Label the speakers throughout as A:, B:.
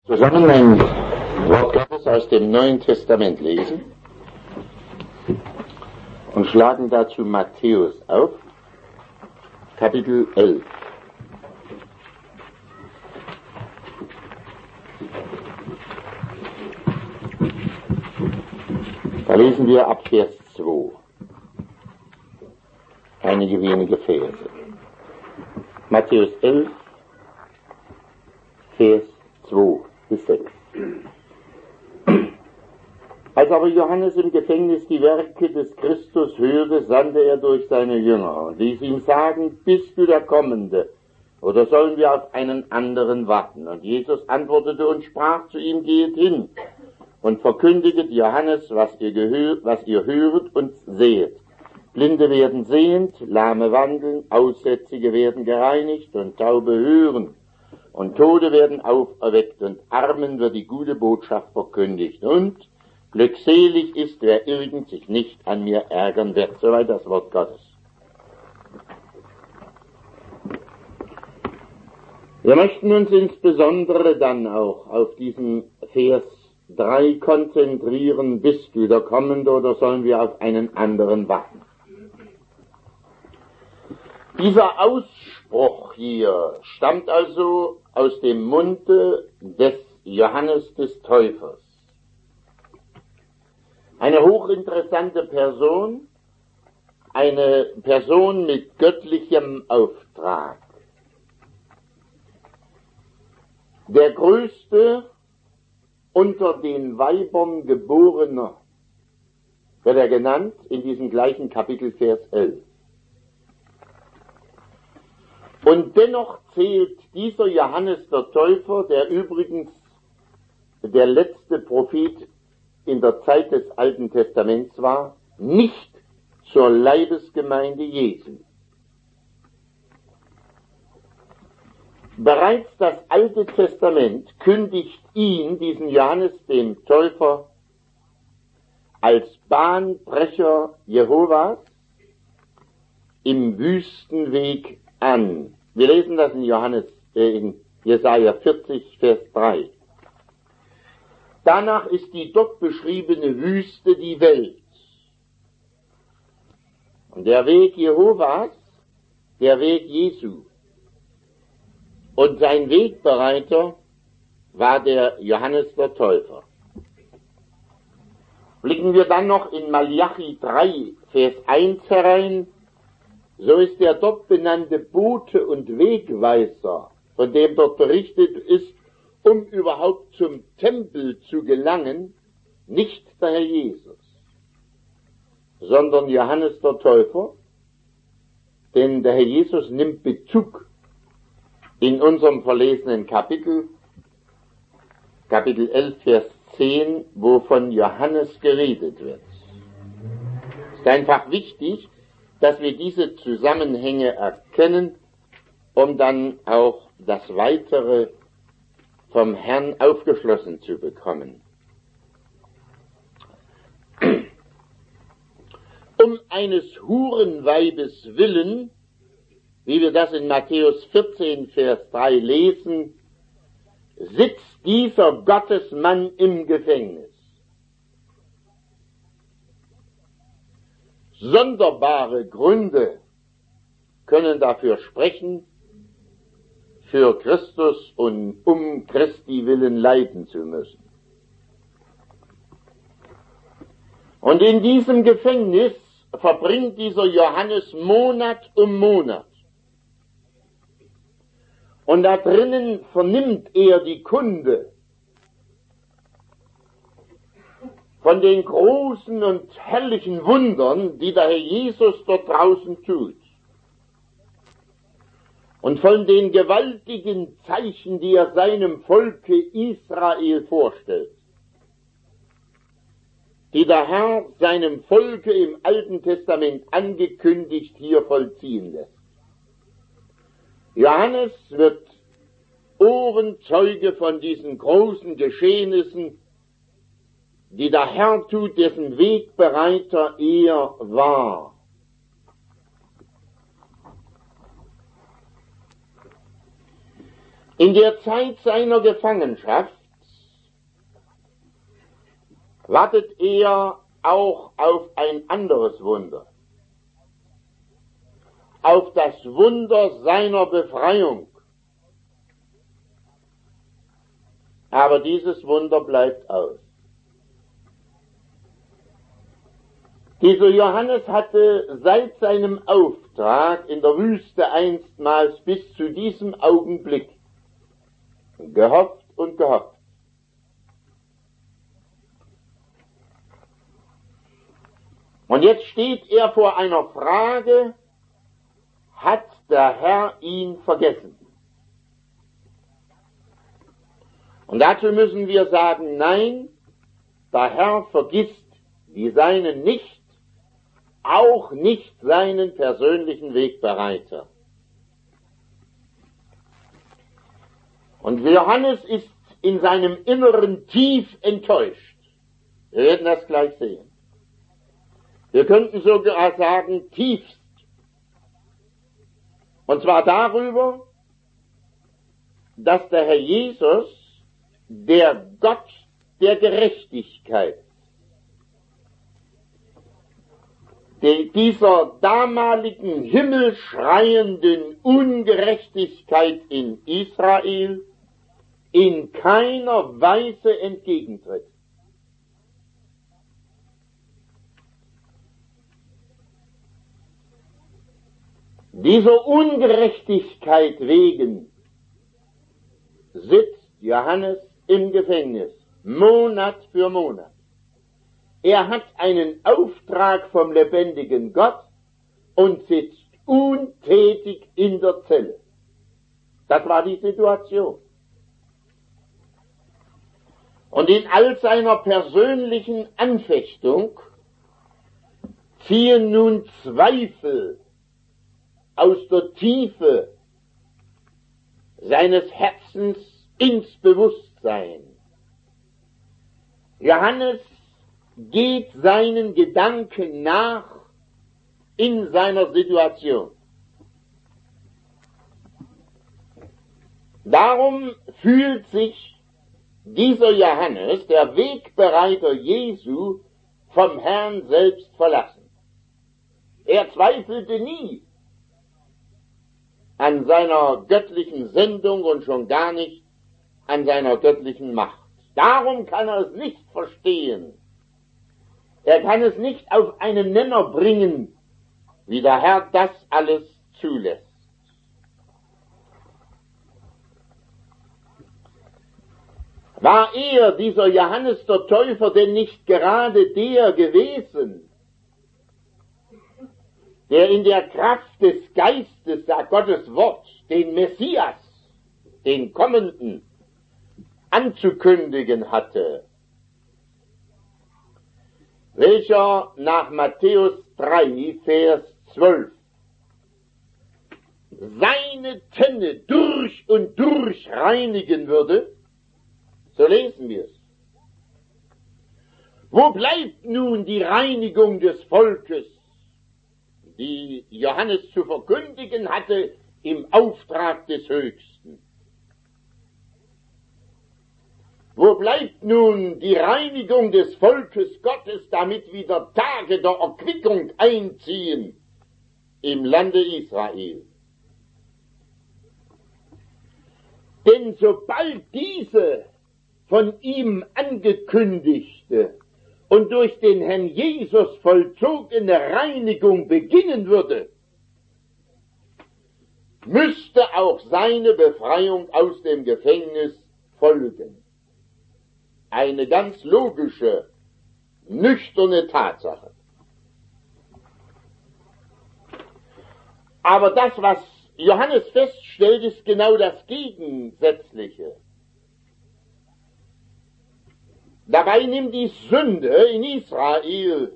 A: Zusammen ein Wort Gottes aus dem Neuen Testament lesen und schlagen dazu Matthäus auf, Kapitel 11. Da lesen wir ab Vers 2 einige wenige Verse. Matthäus 11, Vers 2 bis 6. Als aber Johannes im Gefängnis die Werke des Christus hörte, sandte er durch seine Jünger und ließ ihm sagen: Bist du der Kommende, oder sollen wir auf einen anderen warten? Und Jesus antwortete und sprach zu ihm: Geht hin und verkündiget Johannes, was ihr hört und sehet. Blinde werden sehend, Lahme wandeln, Aussätzige werden gereinigt und Taube hören. Und Tote werden auferweckt und Armen wird die gute Botschaft verkündigt. Und glückselig ist, wer irgend sich nicht an mir ärgern wird. Soweit das Wort Gottes. Wir möchten uns insbesondere dann auch auf diesen Vers 3 konzentrieren. Bist du der Kommende, oder sollen wir auf einen anderen warten? Dieser Ausspruch hier stammt also aus dem Munde des Johannes des Täufers. Eine hochinteressante Person, eine Person mit göttlichem Auftrag. Der größte unter den Weibern geborener wird er genannt in diesem gleichen Kapitel Vers 11. Und dennoch zählt dieser Johannes der Täufer, der übrigens der letzte Prophet in der Zeit des Alten Testaments war, nicht zur Leibesgemeinde Jesu. Bereits das Alte Testament kündigt ihn, diesen Johannes den Täufer, als Bahnbrecher Jehovas im Wüstenweg an. Wir lesen das in Jesaja 40, Vers 3. Danach ist die dort beschriebene Wüste die Welt. Und der Weg Jehovas, der Weg Jesu. Und sein Wegbereiter war der Johannes der Täufer. Blicken wir dann noch in Malachi 3, Vers 1 herein, so ist der dort benannte Bote und Wegweiser, von dem dort berichtet ist, um überhaupt zum Tempel zu gelangen, nicht der Herr Jesus, sondern Johannes der Täufer, denn der Herr Jesus nimmt Bezug in unserem verlesenen Kapitel 11, Vers 10, wo von Johannes geredet wird. Es ist einfach wichtig, dass wir diese Zusammenhänge erkennen, um dann auch das Weitere vom Herrn aufgeschlossen zu bekommen. Um eines Hurenweibes willen, wie wir das in Matthäus 14, Vers 3 lesen, sitzt dieser Gottesmann im Gefängnis. Sonderbare Gründe können dafür sprechen, für Christus und um Christi willen leiden zu müssen. Und in diesem Gefängnis verbringt dieser Johannes Monat um Monat. Und da drinnen vernimmt er die Kunde von den großen und herrlichen Wundern, die der Herr Jesus dort draußen tut. Und von den gewaltigen Zeichen, die er seinem Volke Israel vorstellt, die der Herr seinem Volke im Alten Testament angekündigt hier vollziehen lässt. Johannes wird Ohrenzeuge von diesen großen Geschehnissen, die der Herr tut, dessen Wegbereiter er war. In der Zeit seiner Gefangenschaft wartet er auch auf ein anderes Wunder, auf das Wunder seiner Befreiung. Aber dieses Wunder bleibt aus. Dieser Johannes hatte seit seinem Auftrag in der Wüste einstmals bis zu diesem Augenblick gehofft und gehofft. Und jetzt steht er vor einer Frage: Hat der Herr ihn vergessen? Und dazu müssen wir sagen: Nein, der Herr vergisst die Seinen nicht, auch nicht seinen persönlichen Wegbereiter. Und Johannes ist in seinem Inneren tief enttäuscht. Wir werden das gleich sehen. Wir könnten sogar sagen, tiefst. Und zwar darüber, dass der Herr Jesus, der Gott der Gerechtigkeit, dieser damaligen himmelschreienden Ungerechtigkeit in Israel, in keiner Weise entgegentritt. Dieser Ungerechtigkeit wegen sitzt Johannes im Gefängnis, Monat für Monat. Er hat einen Auftrag vom lebendigen Gott und sitzt untätig in der Zelle. Das war die Situation. Und in all seiner persönlichen Anfechtung ziehen nun Zweifel aus der Tiefe seines Herzens ins Bewusstsein. Johannes geht seinen Gedanken nach in seiner Situation. Darum fühlt sich dieser Johannes, der Wegbereiter Jesu, vom Herrn selbst verlassen. Er zweifelte nie an seiner göttlichen Sendung und schon gar nicht an seiner göttlichen Macht. Darum kann er es nicht verstehen. Er kann es nicht auf einen Nenner bringen, wie der Herr das alles zulässt. War er, dieser Johannes der Täufer, denn nicht gerade der gewesen, der in der Kraft des Geistes, sagt Gottes Wort, den Messias, den Kommenden, anzukündigen hatte, welcher nach Matthäus 3, Vers 12 seine Tenne durch und durch reinigen würde? So lesen wir es. Wo bleibt nun die Reinigung des Volkes, die Johannes zu verkündigen hatte im Auftrag des Höchsten? Wo bleibt nun die Reinigung des Volkes Gottes, damit wieder Tage der Erquickung einziehen im Lande Israel? Denn sobald diese von ihm angekündigte und durch den Herrn Jesus vollzogene Reinigung beginnen würde, müsste auch seine Befreiung aus dem Gefängnis folgen. Eine ganz logische, nüchterne Tatsache. Aber das, was Johannes feststellt, ist genau das Gegensätzliche. Dabei nimmt die Sünde in Israel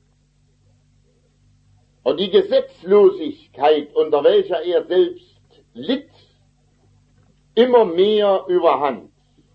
A: und die Gesetzlosigkeit, unter welcher er selbst litt, immer mehr überhand.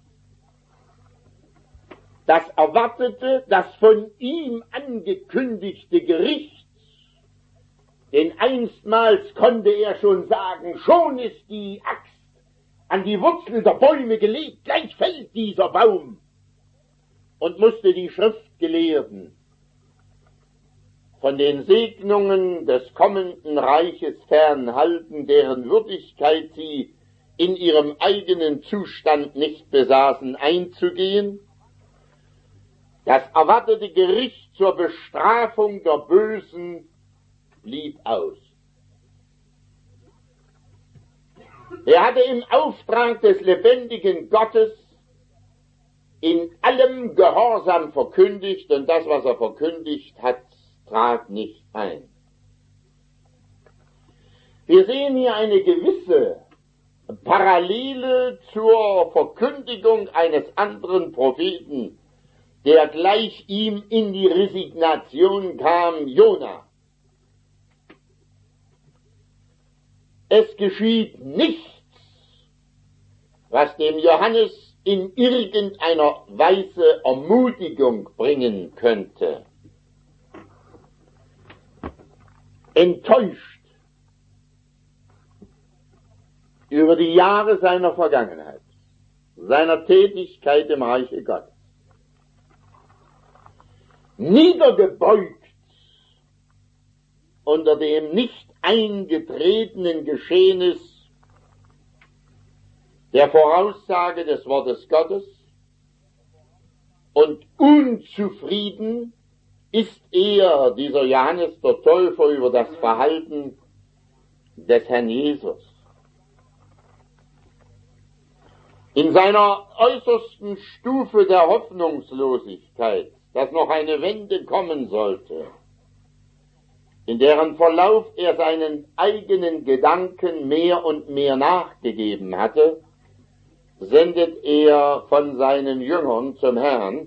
A: Das erwartete, das von ihm angekündigte Gericht, denn einstmals konnte er schon sagen, schon ist die Axt an die Wurzel der Bäume gelegt, gleich fällt dieser Baum. und musste die Schriftgelehrten von den Segnungen des kommenden Reiches fernhalten, deren Würdigkeit sie in ihrem eigenen Zustand nicht besaßen, einzugehen. Das erwartete Gericht zur Bestrafung der Bösen blieb aus. Er hatte im Auftrag des lebendigen Gottes in allem Gehorsam verkündigt, und das, was er verkündigt hat, trat nicht ein. Wir sehen hier eine gewisse Parallele zur Verkündigung eines anderen Propheten, der gleich ihm in die Resignation kam, Jona. Es geschieht nichts, was dem Johannes in irgendeiner Weise Ermutigung bringen könnte. Enttäuscht über die Jahre seiner Vergangenheit, seiner Tätigkeit im Reiche Gottes, niedergebeugt unter dem nicht eingetretenen Geschehnis der Voraussage des Wortes Gottes und unzufrieden ist er, dieser Johannes der Täufer, über das Verhalten des Herrn Jesus. In seiner äußersten Stufe der Hoffnungslosigkeit, dass noch eine Wende kommen sollte, in deren Verlauf er seinen eigenen Gedanken mehr und mehr nachgegeben hatte, sendet er von seinen Jüngern zum Herrn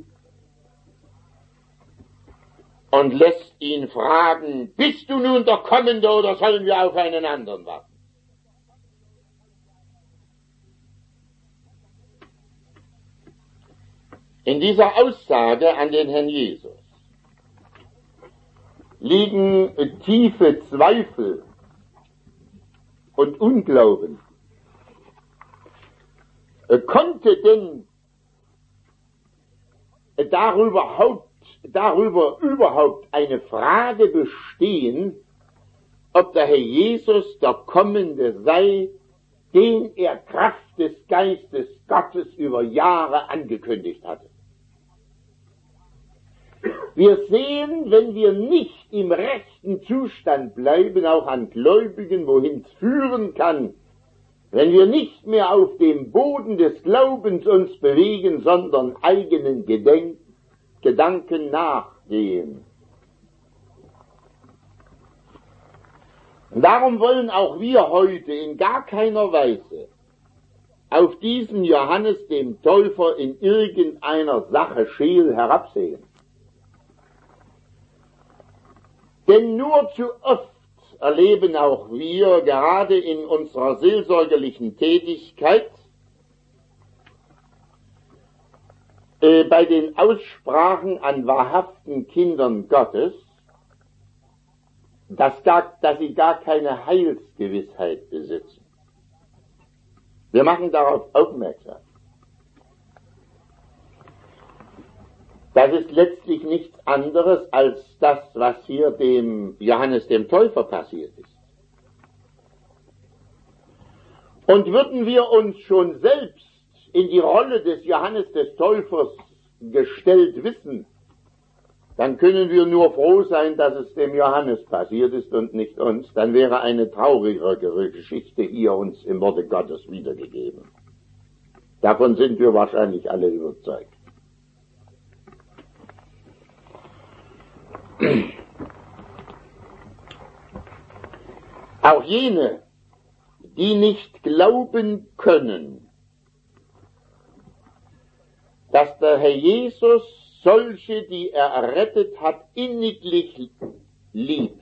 A: und lässt ihn fragen, bist du nun der Kommende oder sollen wir auf einen anderen warten? In dieser Aussage an den Herrn Jesus liegen tiefe Zweifel und Unglauben. Konnte denn darüber überhaupt eine Frage bestehen, ob der Herr Jesus der Kommende sei, den er Kraft des Geistes Gottes über Jahre angekündigt hatte? Wir sehen, wenn wir nicht im rechten Zustand bleiben, auch an Gläubigen, wohin es führen kann, wenn wir nicht mehr auf dem Boden des Glaubens uns bewegen, sondern eigenen Gedanken nachgehen. Und darum wollen auch wir heute in gar keiner Weise auf diesen Johannes dem Täufer in irgendeiner Sache scheel herabsehen. Denn nur zu oft erleben auch wir, gerade in unserer seelsorgerlichen Tätigkeit, bei den Aussprachen an wahrhaften Kindern Gottes, dass sie gar keine Heilsgewissheit besitzen. Wir machen darauf aufmerksam. Das ist letztlich nichts anderes als das, was hier dem Johannes dem Täufer passiert ist. Und würden wir uns schon selbst in die Rolle des Johannes des Täufers gestellt wissen, dann können wir nur froh sein, dass es dem Johannes passiert ist und nicht uns. Dann wäre eine traurigere Geschichte hier uns im Worte Gottes wiedergegeben. Davon sind wir wahrscheinlich alle überzeugt. Auch jene, die nicht glauben können, dass der Herr Jesus solche, die er errettet hat, inniglich liebt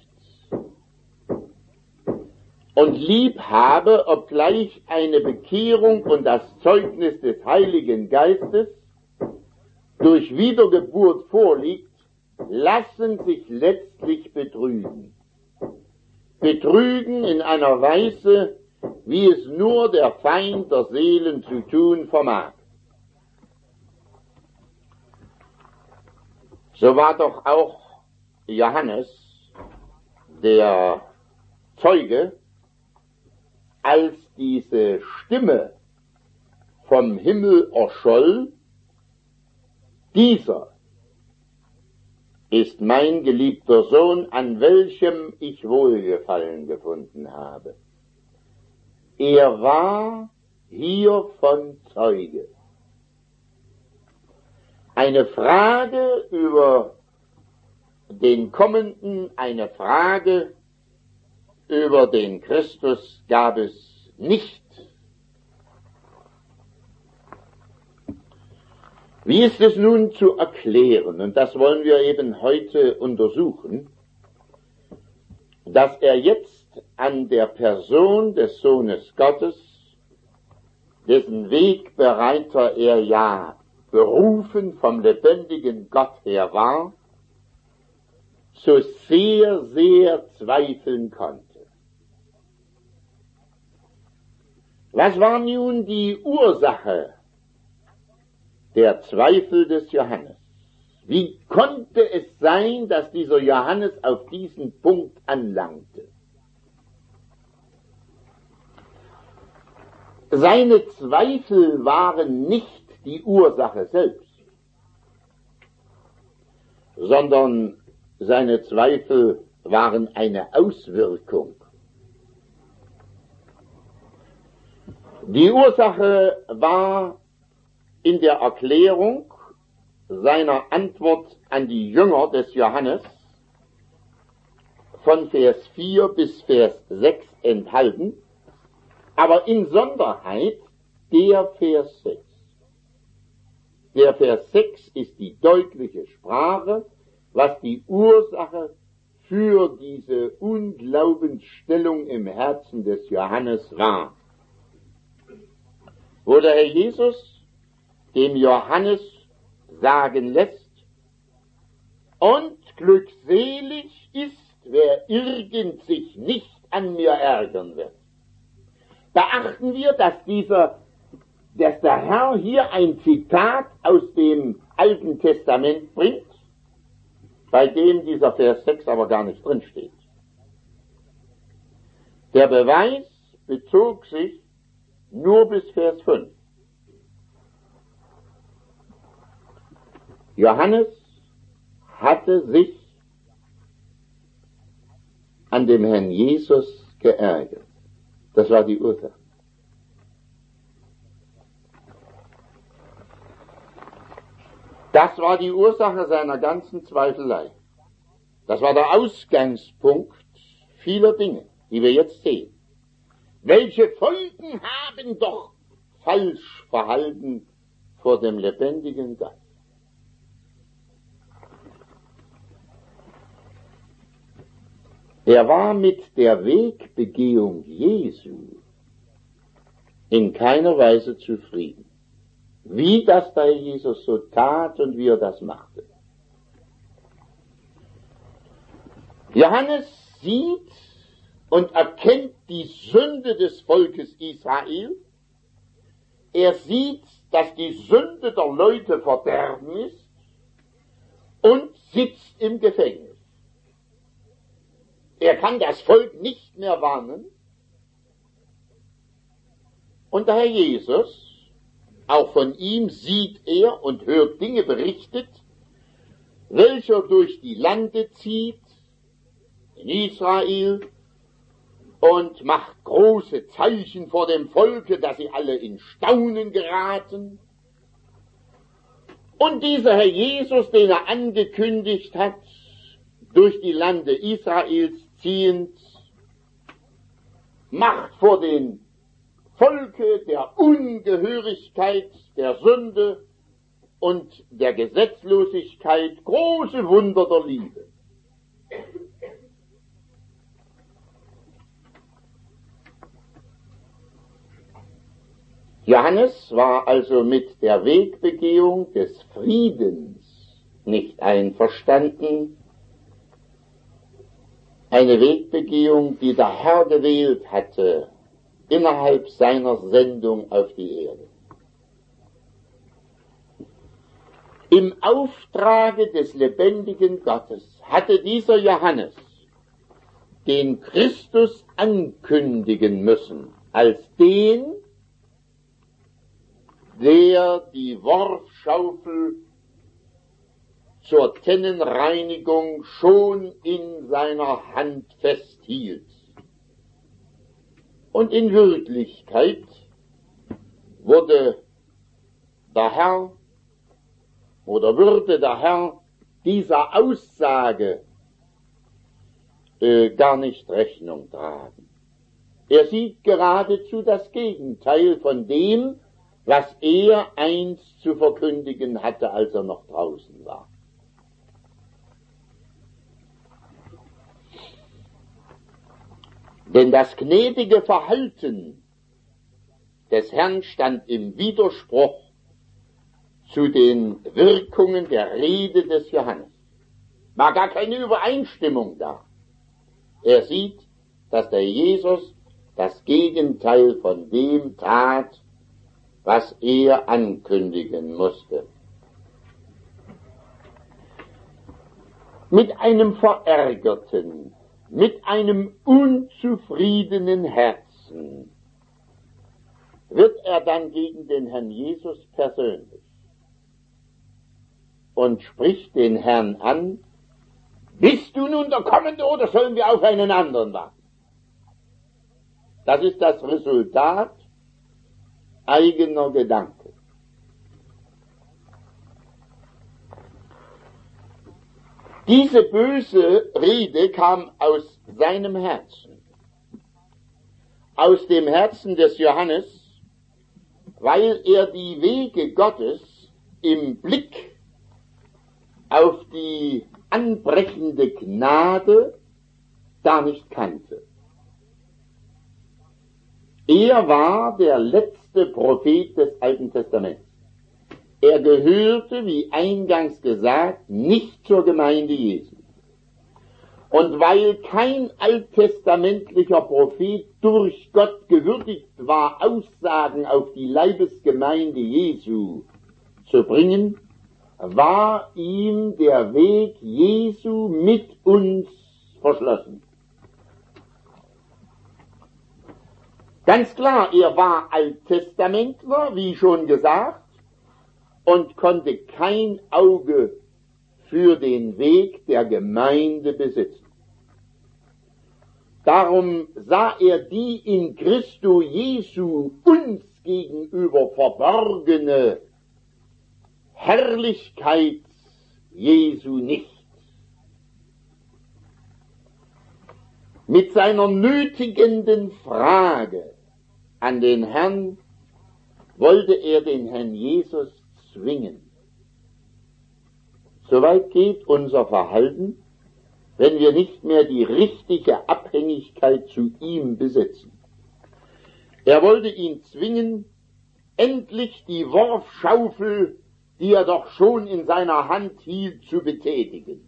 A: und lieb habe, obgleich eine Bekehrung und das Zeugnis des Heiligen Geistes durch Wiedergeburt vorliegt, lassen sich letztlich betrügen. Betrügen in einer Weise, wie es nur der Feind der Seelen zu tun vermag. So war doch auch Johannes der Zeuge, als diese Stimme vom Himmel erscholl: Dieser ist mein geliebter Sohn, an welchem ich Wohlgefallen gefunden habe. Er war hiervon Zeuge. Eine Frage über den Kommenden, eine Frage über den Christus gab es nicht. Wie ist es nun zu erklären, und das wollen wir eben heute untersuchen, dass er jetzt an der Person des Sohnes Gottes, dessen Wegbereiter er ja berufen vom lebendigen Gott her war, so sehr, sehr zweifeln konnte. Was war nun die Ursache der Zweifel des Johannes? Wie konnte es sein, dass dieser Johannes auf diesen Punkt anlangte? Seine Zweifel waren nicht die Ursache selbst, sondern seine Zweifel waren eine Auswirkung. Die Ursache war in der Erklärung seiner Antwort an die Jünger des Johannes von Vers 4 bis Vers 6 enthalten, aber insonderheit der Vers 6. Der Vers 6 ist die deutliche Sprache, was die Ursache für diese Unglaubensstellung im Herzen des Johannes war. Wo der Herr Jesus dem Johannes sagen lässt: Und glückselig ist, wer irgend sich nicht an mir ärgern wird. Beachten wir, dass der Herr hier ein Zitat aus dem Alten Testament bringt, bei dem dieser Vers 6 aber gar nicht drin steht. Der Beweis bezog sich nur bis Vers 5. Johannes hatte sich an dem Herrn Jesus geärgert. Das war die Ursache. Das war die Ursache seiner ganzen Zweifelei. Das war der Ausgangspunkt vieler Dinge, die wir jetzt sehen. Welche Folgen haben doch falsch Verhalten vor dem lebendigen Gott? Er war mit der Wegbegehung Jesu in keiner Weise zufrieden. Wie das bei Jesus so tat und wie er das machte. Johannes sieht und erkennt die Sünde des Volkes Israel. Er sieht, dass die Sünde der Leute Verderben ist und sitzt im Gefängnis. Er kann das Volk nicht mehr warnen. Und der Herr Jesus, auch von ihm sieht er und hört Dinge berichtet, welcher durch die Lande zieht, in Israel, und macht große Zeichen vor dem Volke, dass sie alle in Staunen geraten. Und dieser Herr Jesus, den er angekündigt hat, durch die Lande Israels ziehend, macht vor dem Volke der Ungehörigkeit, der Sünde und der Gesetzlosigkeit große Wunder der Liebe. Johannes war also mit der Wegbegehung des Friedens nicht einverstanden, eine Wegbegehung, die der Herr gewählt hatte innerhalb seiner Sendung auf die Erde. Im Auftrage des lebendigen Gottes hatte dieser Johannes den Christus ankündigen müssen, als den, der die Worfschaufel zur Tennenreinigung schon in seiner Hand festhielt. Und in Wirklichkeit wurde der Herr oder würde der Herr dieser Aussage gar nicht Rechnung tragen. Er sieht geradezu das Gegenteil von dem, was er einst zu verkündigen hatte, als er noch draußen war. Denn das gnädige Verhalten des Herrn stand im Widerspruch zu den Wirkungen der Rede des Johannes. War gar keine Übereinstimmung da. Er sieht, dass der Jesus das Gegenteil von dem tat, was er ankündigen musste. Mit einem verärgerten, mit einem unzufriedenen Herzen wird er dann gegen den Herrn Jesus persönlich und spricht den Herrn an: Bist du nun der Kommende oder sollen wir auf einen anderen warten? Das ist das Resultat eigener Gedanken. Diese böse Rede kam aus seinem Herzen, aus dem Herzen des Johannes, weil er die Wege Gottes im Blick auf die anbrechende Gnade gar nicht kannte. Er war der letzte Prophet des Alten Testaments. Er gehörte, wie eingangs gesagt, nicht zur Gemeinde Jesu. Und weil kein alttestamentlicher Prophet durch Gott gewürdigt war, Aussagen auf die Leibesgemeinde Jesu zu bringen, war ihm der Weg Jesu mit uns verschlossen. Ganz klar, er war Alttestamentler, wie schon gesagt, und konnte kein Auge für den Weg der Gemeinde besitzen. Darum sah er die in Christo Jesu uns gegenüber verborgene Herrlichkeit Jesu nicht. Mit seiner nötigenden Frage an den Herrn wollte er den Herrn Jesus zwingen. Soweit geht unser Verhalten, wenn wir nicht mehr die richtige Abhängigkeit zu ihm besitzen. Er wollte ihn zwingen, endlich die Worfschaufel, die er doch schon in seiner Hand hielt, zu betätigen.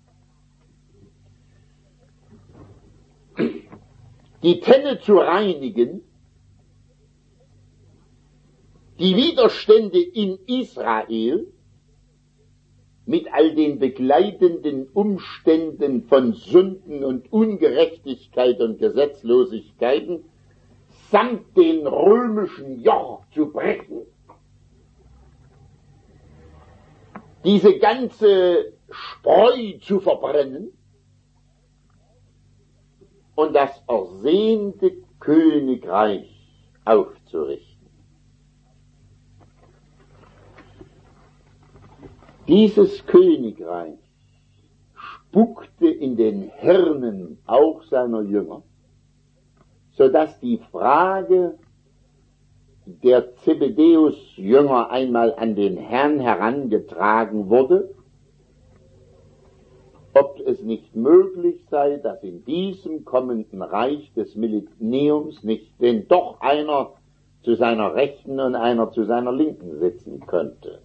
A: Die Tenne zu reinigen, die Widerstände in Israel mit all den begleitenden Umständen von Sünden und Ungerechtigkeit und Gesetzlosigkeiten samt den römischen Joch zu brechen, diese ganze Spreu zu verbrennen und das ersehnte Königreich aufzurichten. Dieses Königreich spuckte in den Hirnen auch seiner Jünger, so dass die Frage der Zebedeus-Jünger einmal an den Herrn herangetragen wurde, ob es nicht möglich sei, dass in diesem kommenden Reich des Millenniums nicht denn doch einer zu seiner Rechten und einer zu seiner Linken sitzen könnte.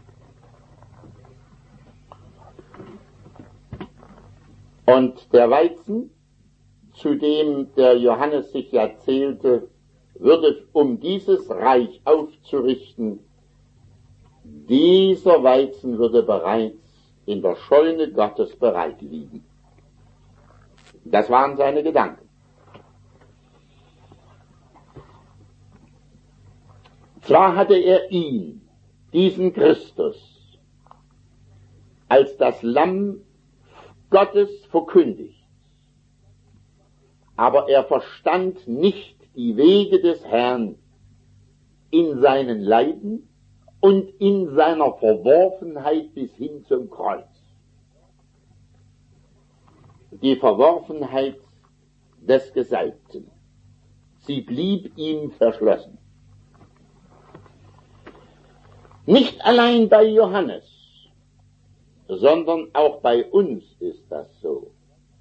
A: Und der Weizen, zu dem der Johannes sich ja zählte, würde, um dieses Reich aufzurichten, dieser Weizen würde bereits in der Scheune Gottes bereit liegen. Das waren seine Gedanken. Zwar hatte er ihn, diesen Christus, als das Lamm Gottes verkündigt, aber er verstand nicht die Wege des Herrn in seinen Leiden und in seiner Verworfenheit bis hin zum Kreuz. Die Verworfenheit des Gesalbten, sie blieb ihm verschlossen. Nicht allein bei Johannes, sondern auch bei uns ist das so.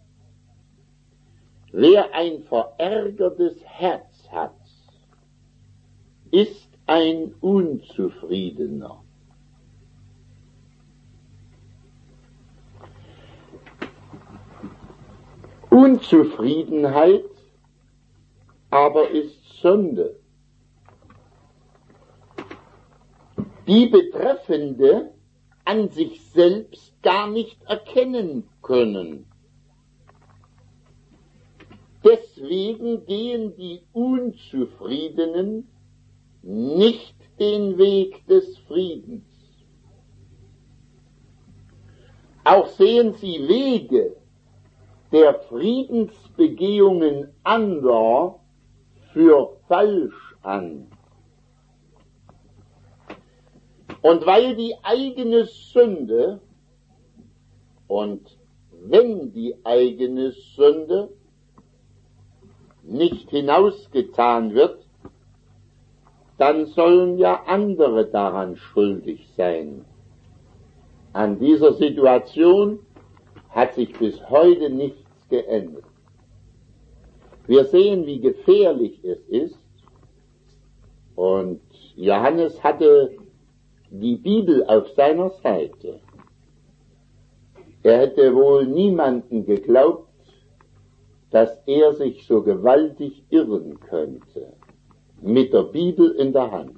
A: Wer ein verärgertes Herz hat, ist ein Unzufriedener. Unzufriedenheit aber ist Sünde. Die Betreffende an sich selbst gar nicht erkennen können. Deswegen gehen die Unzufriedenen nicht den Weg des Friedens. Auch sehen sie Wege der Friedensbegehungen anderer für falsch an. Und weil die eigene Sünde, und wenn die eigene Sünde nicht hinausgetan wird, dann sollen ja andere daran schuldig sein. An dieser Situation hat sich bis heute nichts geändert. Wir sehen, wie gefährlich es ist, und Johannes hatte die Bibel auf seiner Seite. Er hätte wohl niemanden geglaubt, dass er sich so gewaltig irren könnte, mit der Bibel in der Hand.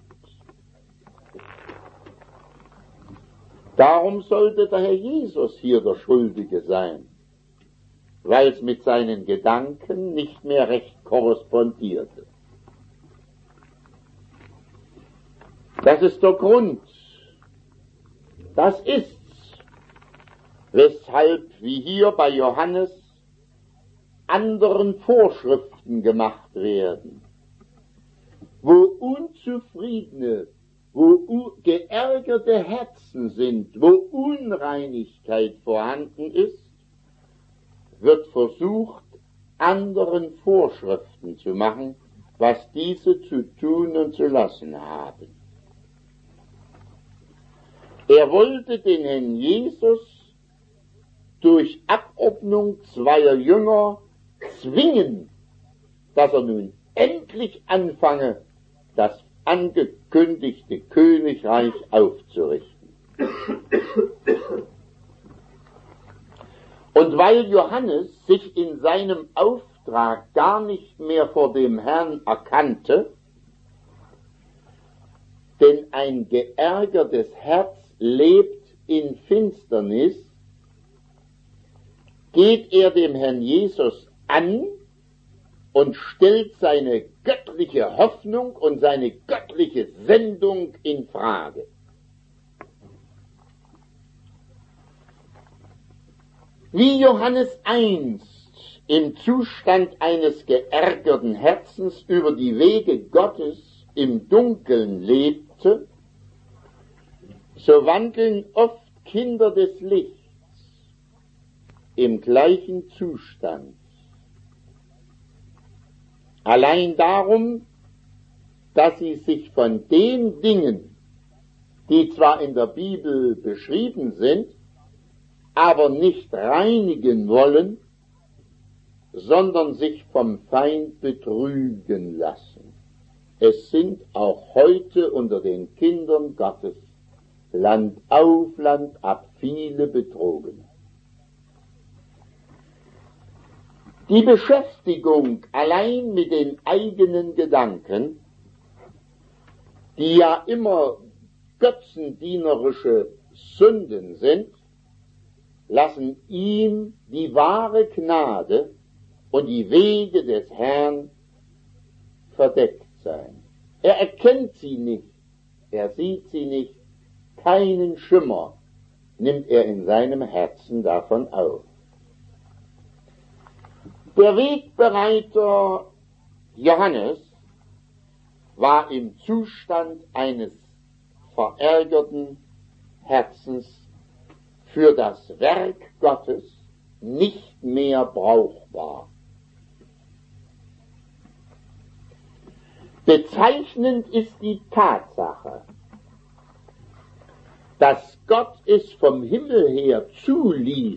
A: Darum sollte der Herr Jesus hier der Schuldige sein, weil es mit seinen Gedanken nicht mehr recht korrespondierte. Das ist der Grund, das ist's, weshalb, wie hier bei Johannes, anderen Vorschriften gemacht werden, wo unzufriedene, wo geärgerte Herzen sind, wo Unreinigkeit vorhanden ist, wird versucht, anderen Vorschriften zu machen, was diese zu tun und zu lassen haben. Er wollte den Herrn Jesus durch Abordnung zweier Jünger zwingen, dass er nun endlich anfange, das angekündigte Königreich aufzurichten. Und weil Johannes sich in seinem Auftrag gar nicht mehr vor dem Herrn erkannte, denn ein geärgertes Herz lebt in Finsternis, geht er dem Herrn Jesus an und stellt seine göttliche Hoffnung und seine göttliche Sendung in Frage. Wie Johannes einst im Zustand eines geärgerten Herzens über die Wege Gottes im Dunkeln lebte, so wandeln oft Kinder des Lichts im gleichen Zustand. Allein darum, dass sie sich von den Dingen, die zwar in der Bibel beschrieben sind, aber nicht reinigen wollen, sondern sich vom Feind betrügen lassen. Es sind auch heute unter den Kindern Gottes Land auf, Land ab viele Betrogene. Die Beschäftigung allein mit den eigenen Gedanken, die ja immer götzendienerische Sünden sind, lassen ihm die wahre Gnade und die Wege des Herrn verdeckt sein. Er erkennt sie nicht, er sieht sie nicht, keinen Schimmer nimmt er in seinem Herzen davon auf. Der Wegbereiter Johannes war im Zustand eines verärgerten Herzens für das Werk Gottes nicht mehr brauchbar. Bezeichnend ist die Tatsache, dass Gott es vom Himmel her zuließ,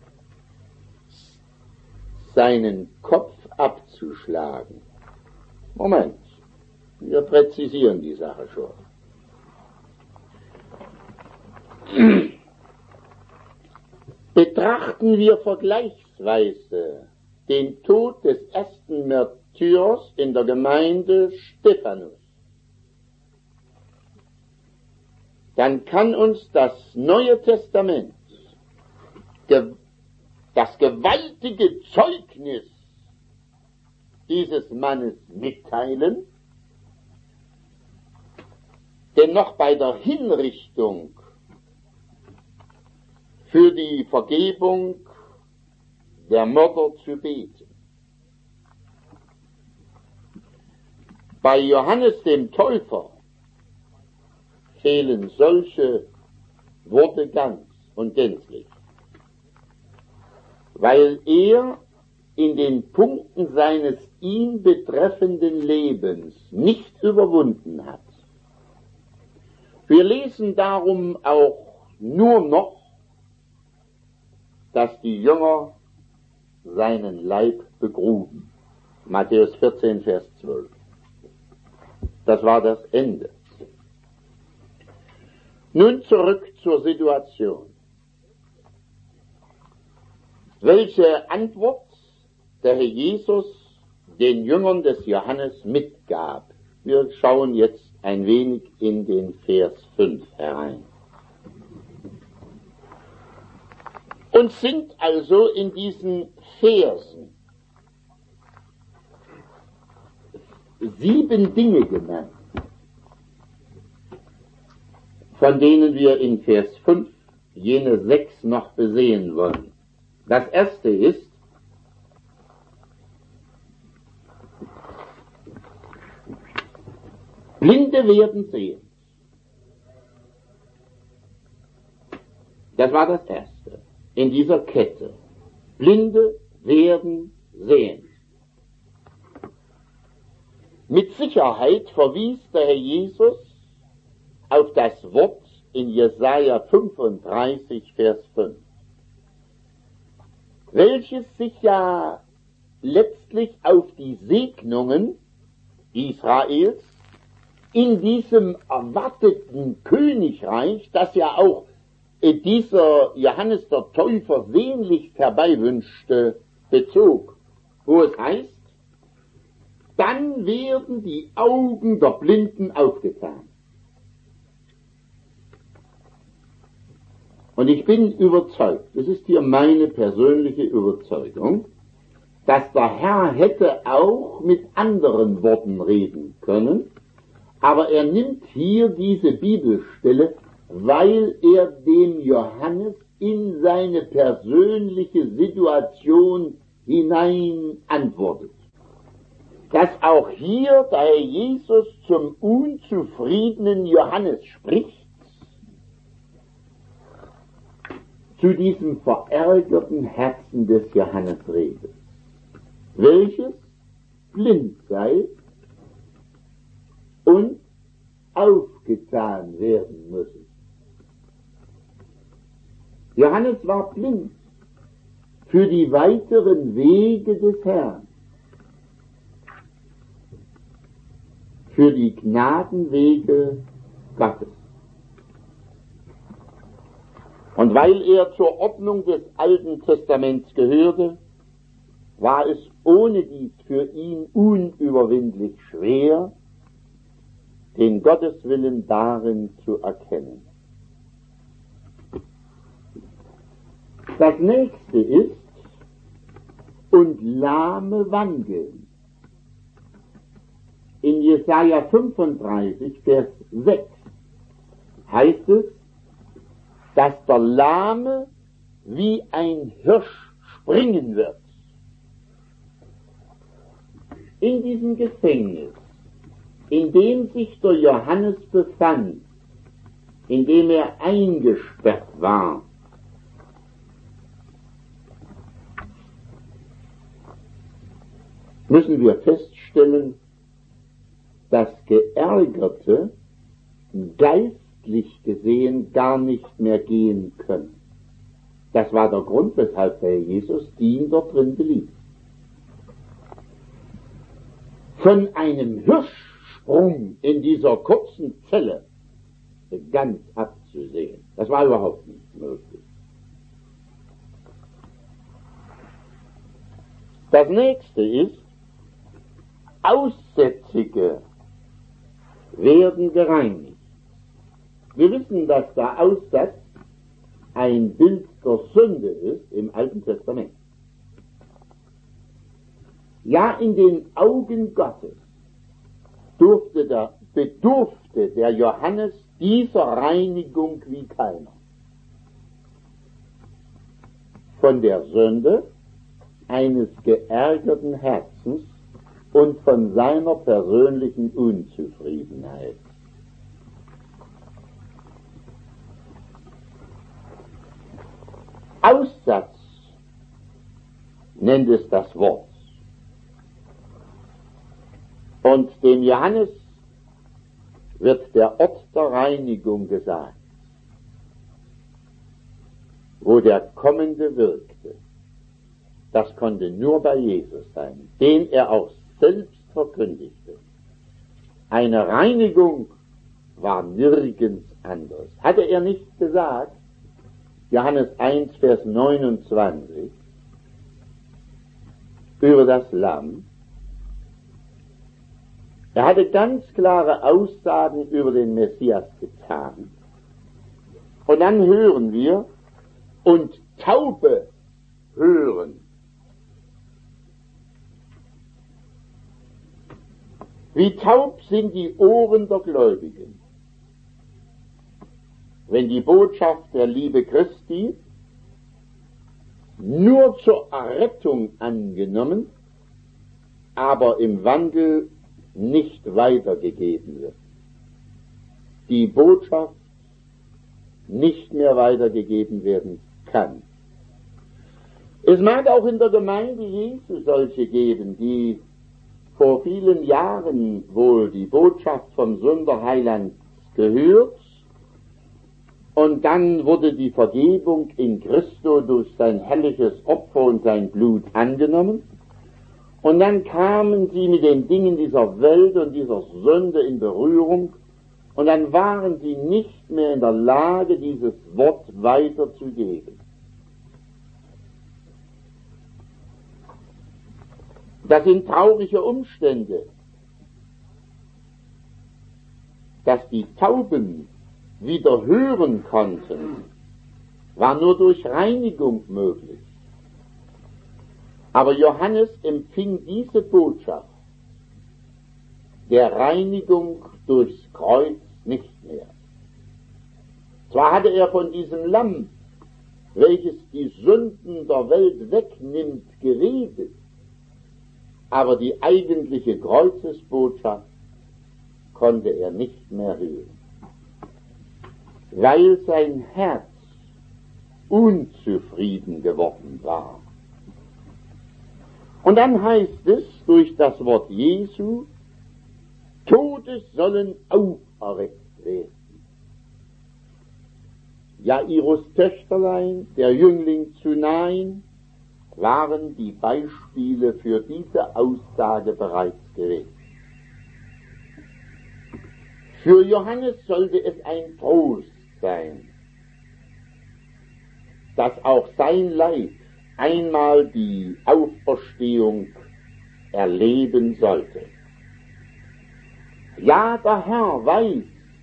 A: seinen Kopf abzuschlagen. Moment, wir präzisieren die Sache schon. Betrachten wir vergleichsweise den Tod des ersten Märtyrers in der Gemeinde Stephanus, dann kann uns das Neue Testament das gewaltige Zeugnis dieses Mannes mitteilen, denn noch bei der Hinrichtung für die Vergebung der Mörder zu beten. Bei Johannes dem Täufer fehlen solche Worte ganz und gänzlich, weil er in den Punkten seines ihn betreffenden Lebens nicht überwunden hat. Wir lesen darum auch nur noch, dass die Jünger seinen Leib begruben. Matthäus 14, Vers 12. Das war das Ende. Nun zurück zur Situation. Welche Antwort der Herr Jesus den Jüngern des Johannes mitgab. Wir schauen jetzt ein wenig in den Vers 5 herein. Und sind also in diesen Versen 7 Dinge genannt, von denen wir in Vers 5 jene 6 noch besehen wollen. Das erste ist, Blinde werden sehen. Das war das erste in dieser Kette. Blinde werden sehen. Mit Sicherheit verwies der Herr Jesus auf das Wort in Jesaja 35, Vers 5, welches sich ja letztlich auf die Segnungen Israels in diesem erwarteten Königreich, das ja auch dieser Johannes der Täufer sehnlichst herbeiwünschte, bezog, wo es heißt, dann werden die Augen der Blinden aufgetan. Und ich bin überzeugt, das ist hier meine persönliche Überzeugung, dass der Herr hätte auch mit anderen Worten reden können, aber er nimmt hier diese Bibelstelle, weil er dem Johannes in seine persönliche Situation hinein antwortet. Dass auch hier der Herr Jesus zum unzufriedenen Johannes spricht, zu diesem verärgerten Herzen des Johannes redet, welches blind sei und aufgetan werden müsse. Johannes war blind für die weiteren Wege des Herrn, für die Gnadenwege Gottes. Und weil er zur Ordnung des Alten Testaments gehörte, war es ohne dies für ihn unüberwindlich schwer, den Gotteswillen darin zu erkennen. Das nächste ist, und Lahme wandeln. In Jesaja 35, Vers 6 heißt es, dass der Lahme wie ein Hirsch springen wird. In diesem Gefängnis, in dem sich der Johannes befand, in dem er eingesperrt war, müssen wir feststellen, dass Geärgerte geistlich gesehen gar nicht mehr gehen können. Das war der Grund, weshalb der Herr Jesus ihn dort drin beließ. Von einem Hirschsprung in dieser kurzen Zelle ganz abzusehen, das war überhaupt nicht möglich. Das nächste ist, Aussätzige werden gereinigt. Wir wissen, dass der Aussatz ein Bild der Sünde ist im Alten Testament. Ja, in den Augen Gottes bedurfte der Johannes dieser Reinigung wie keiner. Von der Sünde eines geärgerten Herzens und von seiner persönlichen Unzufriedenheit. Aussatz nennt es das Wort. Und dem Johannes wird der Ort der Reinigung gesagt, wo der Kommende wirkte. Das konnte nur bei Jesus sein, den er auch selbst verkündigte. Eine Reinigung war nirgends anders. Hatte er nicht gesagt, Johannes 1, Vers 29, über das Lamm? Er hatte ganz klare Aussagen über den Messias getan. Und dann hören wir, und Taube hören. Wie taub sind die Ohren der Gläubigen, wenn die Botschaft der Liebe Christi nur zur Errettung angenommen, aber im Wandel nicht weitergegeben wird. Die Botschaft nicht mehr weitergegeben werden kann. Es mag auch in der Gemeinde Jesu solche geben, die vor vielen Jahren wohl die Botschaft vom Sünderheiland gehört, und dann wurde die Vergebung in Christo durch sein herrliches Opfer und sein Blut angenommen, und dann kamen sie mit den Dingen dieser Welt und dieser Sünde in Berührung, und dann waren sie nicht mehr in der Lage, dieses Wort weiterzugeben. Das sind traurige Umstände, dass die Tauben wieder hören konnten, war nur durch Reinigung möglich. Aber Johannes empfing diese Botschaft der Reinigung durchs Kreuz nicht mehr. Zwar hatte er von diesem Lamm, welches die Sünden der Welt wegnimmt, geredet, aber die eigentliche Kreuzesbotschaft konnte er nicht mehr hören, weil sein Herz unzufrieden geworden war. Und dann heißt es durch das Wort Jesu, Tote sollen auferweckt werden. Jairus Töchterlein, der Jüngling zu Nain, waren die Beispiele für diese Aussage bereits gewesen. Für Johannes sollte es ein Trost sein, dass auch sein Leib einmal die Auferstehung erleben sollte. Ja, der Herr weiß,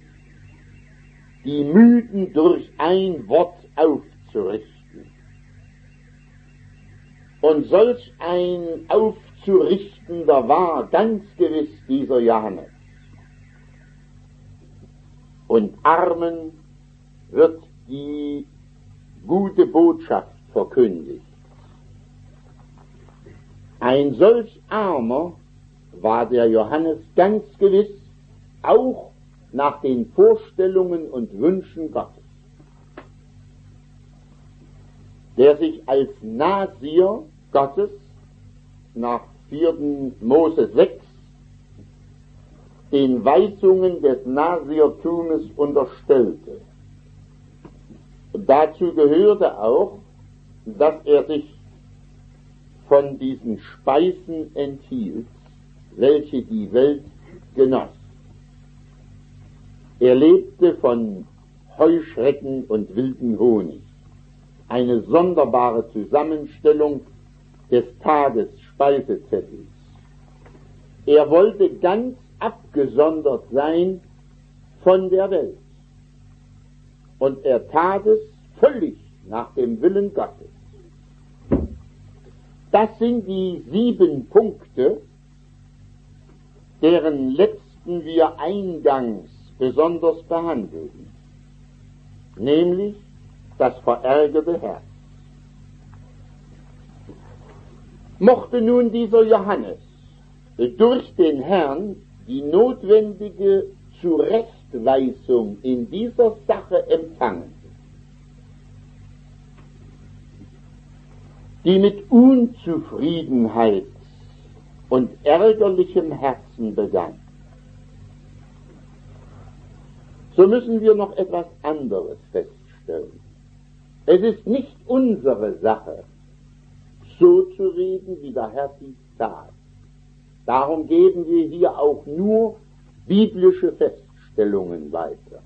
A: die Müden durch ein Wort aufzurichten. Und solch ein Aufzurichtender war ganz gewiss dieser Johannes. Und Armen wird die gute Botschaft verkündigt. Ein solch Armer war der Johannes ganz gewiss, auch nach den Vorstellungen und Wünschen Gottes, der sich als Nasier Gottes nach 4. Mose 6 den Weisungen des Nasiertumes unterstellte. Dazu gehörte auch, dass er sich von diesen Speisen enthielt, welche die Welt genoss. Er lebte von Heuschrecken und wilden Honig. Eine sonderbare Zusammenstellung des Tagesspeisezettels. Er wollte ganz abgesondert sein von der Welt. Und er tat es völlig nach dem Willen Gottes. Das sind die 7 Punkte, deren letzten wir eingangs besonders behandelten, nämlich das verärgerte Herz. Mochte nun dieser Johannes durch den Herrn die notwendige Zurechtweisung in dieser Sache empfangen, die mit Unzufriedenheit und ärgerlichem Herzen begann, so müssen wir noch etwas anderes feststellen. Es ist nicht unsere Sache, so zu reden, wie der Herr dies tat. Darum geben wir hier auch nur biblische Feststellungen weiter.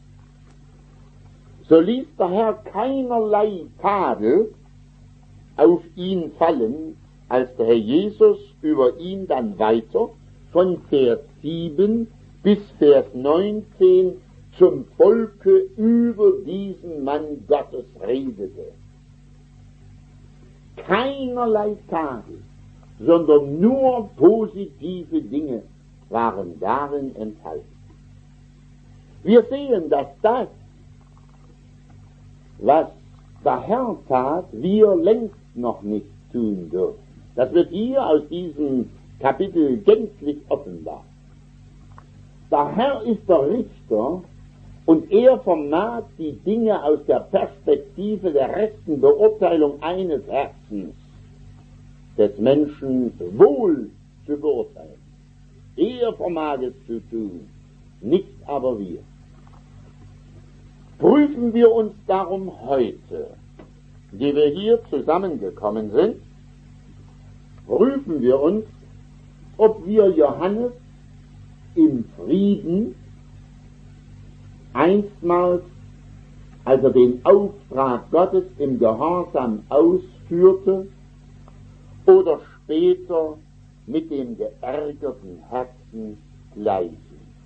A: So ließ der Herr keinerlei Tadel auf ihn fallen, als der Herr Jesus über ihn dann weiter von Vers 7 bis Vers 19 zum Volke über diesen Mann Gottes redete. Keinerlei Tadel, sondern nur positive Dinge waren darin enthalten. Wir sehen, dass das, was der Herr tat, wir längst noch nicht tun dürfen. Das wird hier aus diesem Kapitel gänzlich offenbar. Der Herr ist der Richter und er vermag die Dinge aus der Perspektive der rechten Beurteilung eines Herzens des Menschen wohl zu beurteilen. Er vermag es zu tun, nicht aber wir. Prüfen wir uns darum heute, die wir hier zusammengekommen sind, prüfen wir uns, ob wir Johannes im Frieden einstmals, als er den Auftrag Gottes im Gehorsam ausführte, oder später mit dem geärgerten Herzen gleichen.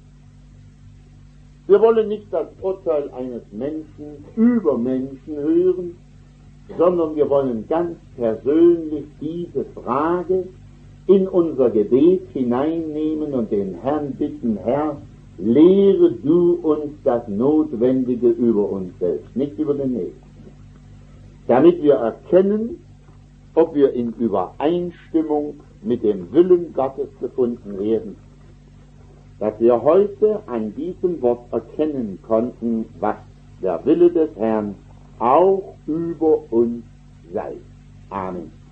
A: Wir wollen nicht das Urteil eines Menschen über Menschen hören, sondern wir wollen ganz persönlich diese Frage in unser Gebet hineinnehmen und den Herrn bitten: Herr, lehre du uns das Notwendige über uns selbst, nicht über den Nächsten, damit wir erkennen, ob wir in Übereinstimmung mit dem Willen Gottes gefunden werden, dass wir heute an diesem Wort erkennen konnten, was der Wille des Herrn auch über uns sei. Amen.